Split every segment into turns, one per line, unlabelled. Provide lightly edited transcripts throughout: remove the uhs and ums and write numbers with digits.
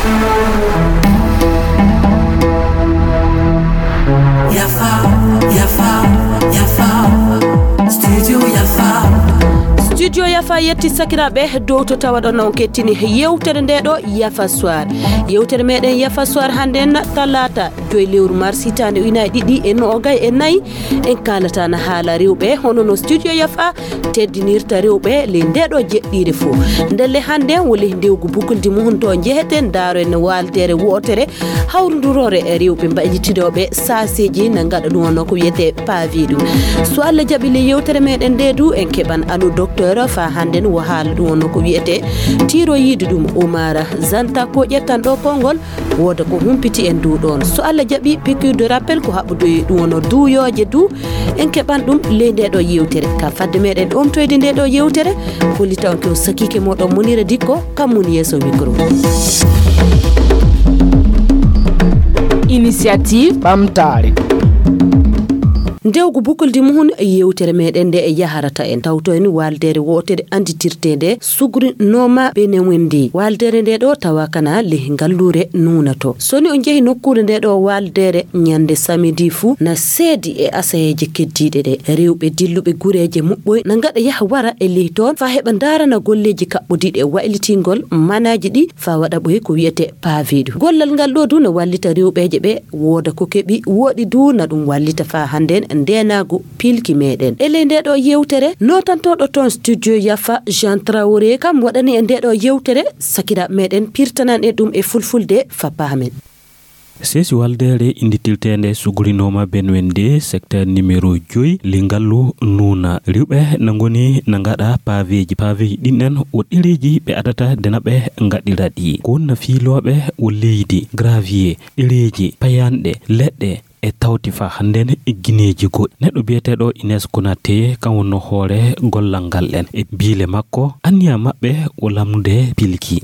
Studio Yafa yetti sakiraɓe dow to tawa ɗon on kettini yewtere nde ɗo Yafa Soir. Yewtere meɗen Yafa Soir hande en talata 2 lewru mars hitande ujunaje ɗiɗi e noogay e nayyi en kalatana haala rewɓe hono no Studio Yafa teddinirta rewɓe le ndeɗo jeɗɗire fo. Ndelle hande woni ndewgu bukuldi mum to jeheten daro en waltere wotere hawrudurore e rewɓe mbaƴitidoɓe saseji na gaɗa ɗum wonno ko wiyete pavi ɗum. So Allah jaɓi le yewtere meɗen nde du en keɓan anu docteur fa handen wo haala ɗum wonno ko wiyete tiroyide ɗum Oumar Zanta ko ƴettan ɗo kongol woda ko humpiti en du ɗon. So Allah jaɓi piqûre de rappel ko haɓɓude ɗum wonno duuyoje du en keɓan ɗum le ndeɗo yewtere ka fadde meɗen ɗomtoyde ndeɗo yewtere hollita on ko sakike moɗon Munira Dikko kam mun yeeso micro.
Initiative ɓamtare
ndewgu bukuldi muhun yewtere meɗen nde e yaharata en tawto en waldere wotere anditirtede sugri noma benewendi waldere nde ɗo tawa kana le ngallure nunato soni o jehi nokkure nde ɗo waldere nyande samedi fu na seedi e asayeje keddiɗe ɗe rewɓe dilluɓe gureje muɓɓoy na gaɗa yaha wara e ley toon fa heɓa darana golleji kaɓɓudiɗe e waylitingol manaji ɗi fa waɗa ɓoy ko wiyete paviɗu gollal ngal ɗo du na wallita rewɓeje ɓe woda ko keɓi woɗi du na ɗum wallita fa handen ndenago pilki meɗen ele ndeɗo yewtere notantoɗo ton Studio Yafa Jean Traoré kam waɗani e ndeɗo yewtere sakira meɗen pirtanan e ɗum e fulfulde fa pamen.
Sesi waldere inditiltende sugurinoma benwende secteur numéro 5 lingallu nuna riwɓe nangoni nangada paveji ɗinen o ɗereji ɓe adata dena ɓe gaɗiraɗi ko wonna fiiloɓe o leydi gravier ɗereji payanɗe leɗɗe e tawti fa handen e gineji goɗɗi neɗɗo biyeteɗo Ines Konate kan wonno hoore gollal ngal en e biile makko anniya maɓɓe o lamde pilki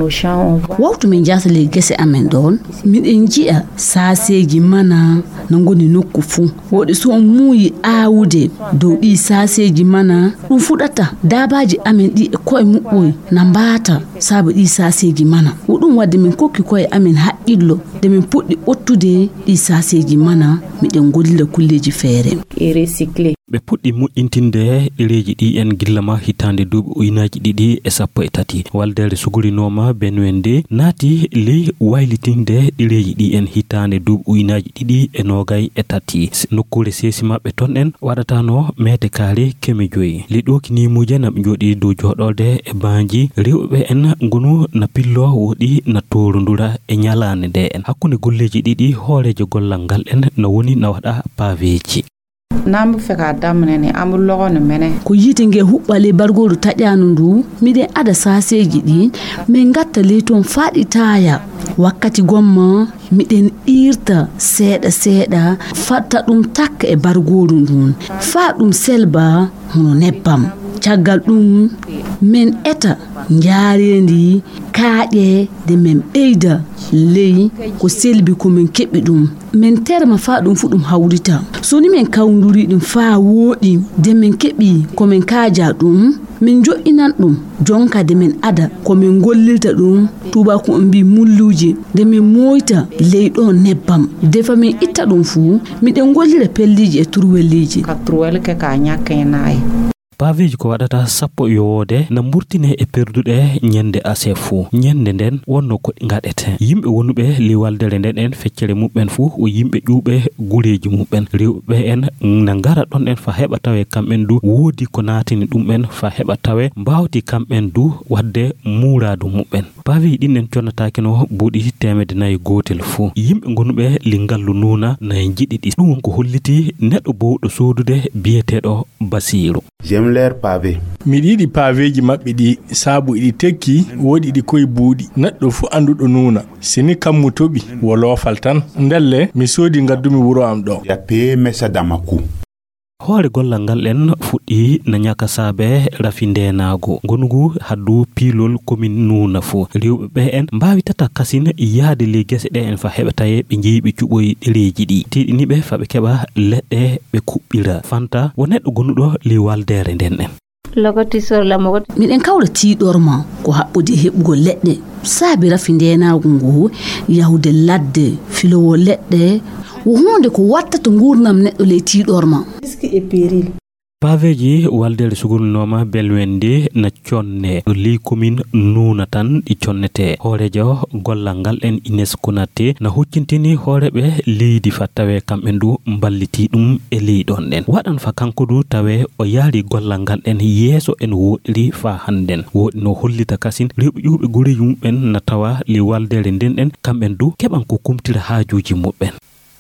wawtu min jasale gese amen ɗon miɗen jiya saseji mana no goni nokku fuu woɗi so on muuyi aawude dow ɗi saseji mana ɗum fuɗata dabaji amen ɗi e koye muɓɓoy na mbata saabu ɗi saseji mana ko ɗum wadde min kokki koye amen haqqillo de min puɗɗi ɓottude ɗi saseji mana miɗen gollira kulleji feere
e recyclé
ɓe puɗɗi moƴƴintinde ɗereji ɗi en gillama hitande duuɓi ujunaji ɗiɗi e 13 waldere sugurinoma benwende naati ley waylitinde ɗereji ɗi en hitande duuɓi ujunaji ɗiɗi e 23 nokkure sesi maɓɓe ton en waɗatano mete kaare keme 5 liɗoki nimuje na ɓe jooɗi dow joɗolde e banji rewɓe en gonu na pillo woɗi na torondura e ñalande nde en hakkunde golleji ɗiɗi hoorejo gollal ngal en no woni na waɗa paveji
nambu feka damnene amul logono mene
ko yite nge huɓɓale bargoru taƴanu ndu miɗen ada saseji ɗi min gatta ley toon faɗitaya wakkati gomma miɗen irta seeɗa seeɗa fatta ɗum takka e bargoru ndun fa ɗum selba hono nebbam caggal ɗum min eta njaarendi kaaƴe de min ɓeyda ley ko selbi ko min keɓi ɗum min terma fa ɗum fu ɗum hawrita soni min kawduri ɗum fa wooɗi de min keɓi ko min kaaja ɗum min jo'inan ɗum jonka de min ada ko min gollirta ɗum tubako on mbi mulluji de min moyta ley ɗo nebbam defa min itta ɗum fu miɗen gollira pelliji e turwelliji
ka turwel ke ka ñakkenayi
paveji ko waɗata 10 yowode na murtine e perduɗe ñande ase fuu ñande nden wonno ko gaɗete yimɓe wonuɓe li waldere nden en feccere muɓɓen fuu o yimɓe ƴuuɓe gureji muɓɓen rewɓe en na ngara ɗon en fa heɓa tawe kamɓen du woodi ko naatini ɗum en fa heɓa tawe mbawti kamɓen du wadde muuradu muɓɓen paveji ɗin en connatakino buuɗi 400 fuu yimɓe gonuɓe li ngallu nuna na jiɗiɗi ɗum won ko holliti neɗɗo bowɗo sodude biyeteɗo Basiru.
J'aime leur pavé.
Mi yiɗi paveji maɓɓe ɗi saabu iɗi tekki woɗi ɗi koye buuɗi neɗɗo fu anduɗo nuna sini kammu toɓi wo loofal tan ndelle mi soodi gaddumi wuro am ɗo
yappe mesa damaku
hoore gollal ngal en fuɗɗi na ñaka saabe rafi ndenago gonugu haddu piilol commune nuna fo rewɓe ɓe en mbawi tata kasine yaade le gese ɗe en fa heɓa taye ɓe jeeyi ɓe cuɓoyi ɗereji ɗi tiɗiniɓe fa ɓe keɓa leɗɗe ɓe kuɓɓira fanta wo neɗɗo gonuɗo li waldere nden en
lokoti sorla mo
miɗen kawra tiɗorma ko haɓɓude heɓugo leɗɗe saabi rafi ndenagu ngu yahude ladde filowo leɗɗe wo hunde ko wattata gurnam neɗɗo ley tiɗorma
paveji waldere sugulnoma belwende na conne do li commune nuna tan di connete horejo gollal ngal en Ines Konate na huccintini horebe leydi fa tawe kambe ndu mballiti dum e leydon den wadan fa kanko du tawe o yaari gollal ngal en yeso en wodiri fa handen wodi no hollita kasin rewbe yube gure yumben na tawa li waldere den en kambe ndu keban ko kumtira haajuji mubben.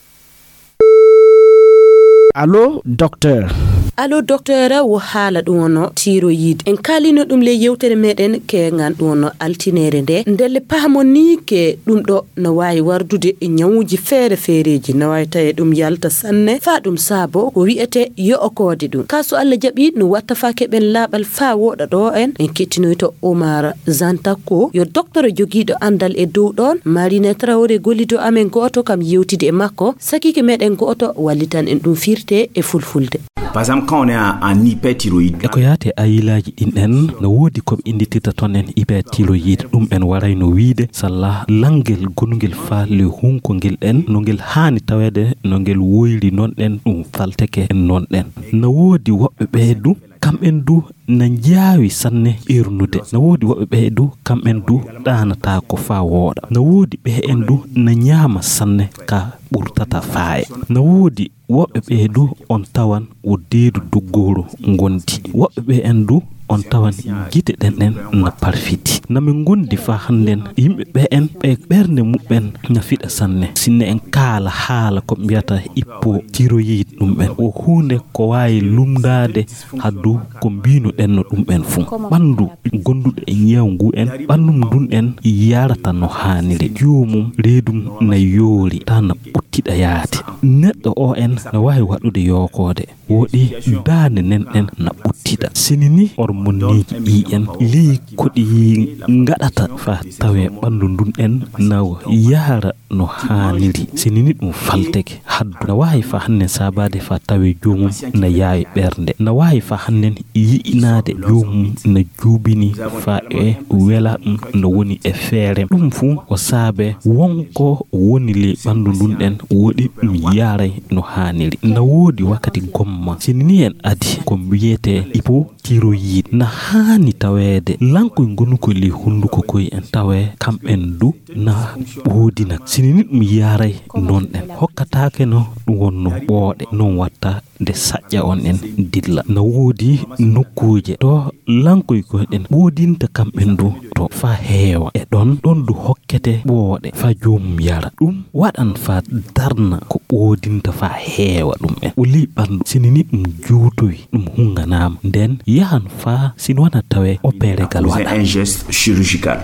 Allo docteur.
Allo docteur wo hala ɗum tiroyide en kalino ɗum le yewtere meɗen ke ngan ɗum altinere nde ndelle pamoni ke ɗum ɗo no wawi wardude e nyawuji feere-feereji no wawi tawe ɗum yalta sanne fa ɗum saabo ko wi'ete yo okode ɗum kaso Allah jaɓi no watta fa keɓen laaɓal fa woɗa ɗo en kettinoyto Omar Zantako yo docteur jogiiɗo andal e dow ɗon Marine Traoré gollido amen goto kam yewtide e makko sakike meɗen goto wallitan en ɗum firte e fulfulde.
Par exemple, quand on est en hyperthyroïde,
ko yaate ayilaji ɗin no wodi ko inditita ton en hyperthyroïde ɗum en waray no wiide salla langel gonugel fa le hunko ngel en no ngel haani tawede no ngel woyri non ɗen ɗum falteke en non ɗen no wodi woɓɓe ɓeydu kamɓen du na jaawi sanne irnude no wodi woɓɓe ɓeydu kamɓen du ɗanata ko fa wooɗa no wodi ɓe en du na ñaama sanne ka ɓurtata faaye no wodi woɓɓe ɓeydu on tawan o deedu doggoro gondi woɓɓe ɓe en du on tawan gite den na parfiti na min gondi fa handen yimbe be en be berne mubben na fida sanne sinne en kala haala ko biata hypothyroïde dum ben o hunde ko wayi lumdade haddu ko binu den no dum ben fu bandu gondude e nyawngu en bandum dun en yarata no hanire jomum redum na yori tan buttida yaate neddo o en na wayi wadude yokode wodi daane nen en na buttida sinini monniji en li kodi ngadata fa tawe bandu dun en naw yaara no haniri sinini dum falteke haddu na wayi fa hannen sabade fa tawe jomum na yaay bernde na wayi fa hannen yiinade jomum na jubini fa e wela no woni e feere dum fu o saabe wonko woni le bandu dun en wodi dum yaaray no haniri na wodi wakati gomma sinini en adi ko biyete hypothyroïde na hani tawede lanko ngonu ko li hunduko koy en tawe kamben du na wodina sinini dum yaray non en hokkataake no dum wonno boode non watta de sajja on en dilla na wodi nokkuje to lanko ko den wodinta kamben du to fa heewa e don du hokkete boode fa jom yara dum wadan fa darna ko wodinta fa heewa dum en uli bandu sinini dum juutoy dum hunganam den yahan fa sin wana tawe opéré gal wala
un geste chirurgical.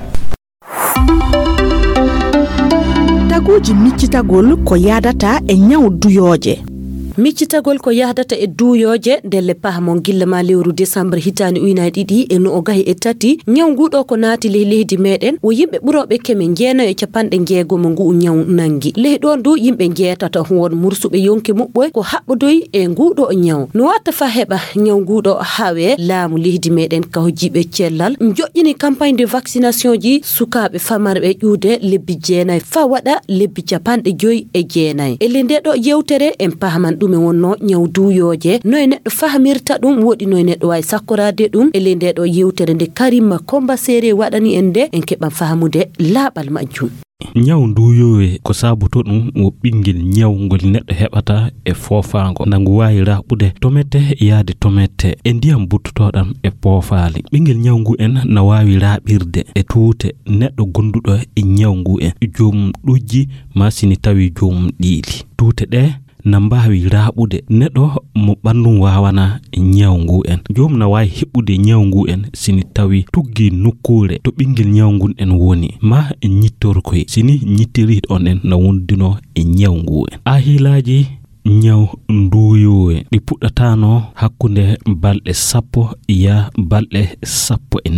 Taguji miccitagol ko yadata e nyaw duyoje.
miccitagol ko yahdata e duuyoje delle pahmo gillama lewru décembre hitani uyna didi e no o gahi e tati nyawngudo ko naati leydi meden wo yimbe burobe keme jeena e capande jeego mo ngu nyaw nangi leydon du yimbe jeetata won mursube yonke mubboy ko habbodoy e ngudo nyaw no watta fa heba nyawngudo hawe laamu leydi meden ka jibe cellal njojjini campagne de vaccination ji sukabe famarbe juude lebbi jeenay fa wada lebbi capande joy e jeenay e lende do yewtere en pahman dum wonno nyaw duuyoje noy neddo fahamirta dum wodi noy neddo way sakkorade dum e lende do yewtere de Karima Komba Sere wadani ende en keban fahamude laabal majjum
nyaw duuyowe ko sabuto dum wo bingel nyawngol neddo hebata e fofaango nangu wayi rabude tomete yaade tomete e ndiyam buttotodam e poofaali bingel nyawngu en na wawi raabirde e tuute neddo gondudo e nyawngu en jom dujji masini tawi jom diili tuute de na mbawi raabude neddo mo bandum wawana nyawngu en jom na wayi hebbude nyawngu en sini tawi tuggi nokkure to bingel nyawngun en woni ma nyittor koy sini nyittiri on en na wondino e nyawngu en ahilaji nyaw nduyowe di puddatano hakkunde balde sappo ya balde sappo e nay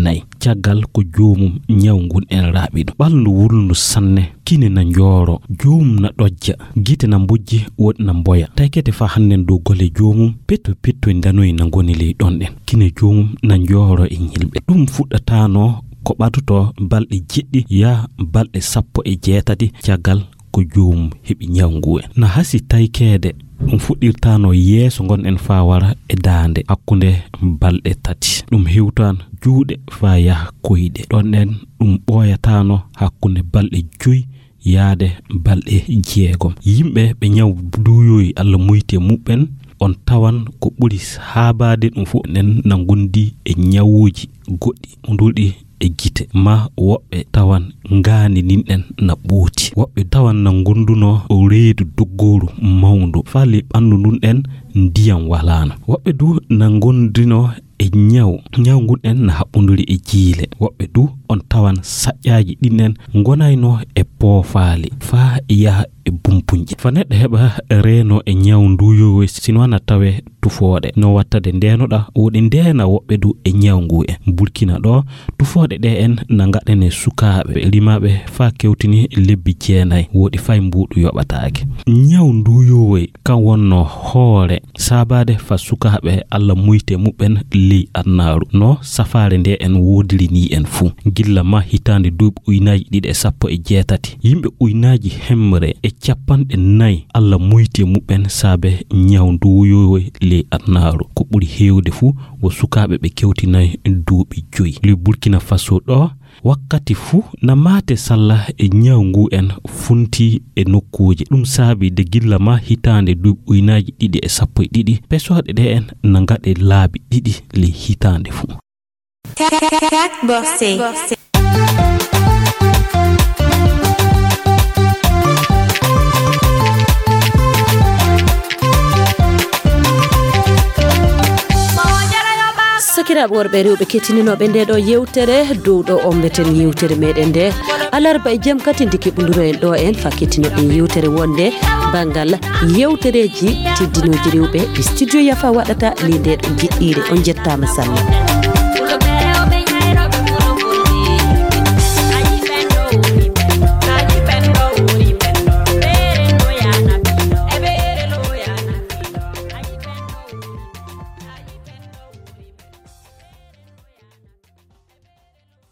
caggal ko joomum nyawgun en raabido balndu wulnu sanne kine na njoro joomum na dojja gite na mbujji wodi na mboya taykete fa hannen do gole joomum petto ndanoy na ngoni le donden kine joomum na njoro e nyilbe dum fuddatano ko batuto balde jiddi ya balde sappo e jeetati caggal ko joomum hebi nyangu na hasi taykede fuddirtano yeso gon en fa wara e daande hakkunde balde tati dum hewtan juude fa ya koyde don en dum boyatano hakkunde balde joy yaade balde jeegom yimbe be nyaw duyoy Allah muyti mubben on tawan ko buri habaade dum fu nen nangundi e nyawuji goddi nduldi e gite ma wobbe tawan ngani ninden na booti wobbe tawan na gunduno o reedu doggoro mawndu fali bandu dun en ndiyam walana wobbe du na gondino e nyawngun en na habunduri e jiile wobbe du on tawan sajjaaji dinen gonayno e poofaali fa ya e bumpunje fa neddo heba reeno e nyawnduyo sinwana tawe tufoode no wattade ndenoda wodi ndena wobbe du e nyawngu e Burkina do tufoode de en na ngadene sukaabe limabe fa kewtini lebbi jeenay wodi fay mbudu yobataake nyawnduyo kan wonno hoore sabade fa sukaabe Allah muyti mubben li annaru no safare nde en wodiri ni en fu gilla ma hitande dub uynaaji dide sappo e jeetati yimbe uynaaji hemre e capande nay Allah muyti mubben sabe nyawnduyo li annaru ko buri heewde fu wo sukaabe be kewtinay duubi joy le Burkina Faso do wakkati fu na mate sallah e nyawngu en funti e nokkuuje dum saabi de gilla ma hitande dub uynaaji didi e sappo e didi pesode de en na ngade laabi didi le hitande fu
sakiraɓe worɓe rewɓe kettininoɓe nde ɗo yewtere dow ɗo ombeten yewtere meɗen nde alarba e jaam kati ndi keɓodiro en ɗo en fa kettinoɓe yewtere wonde bangal yewtereji teddinoji rewɓe e studio Yafa waɗata li nde ɗo jiɗɗire on jettama sanne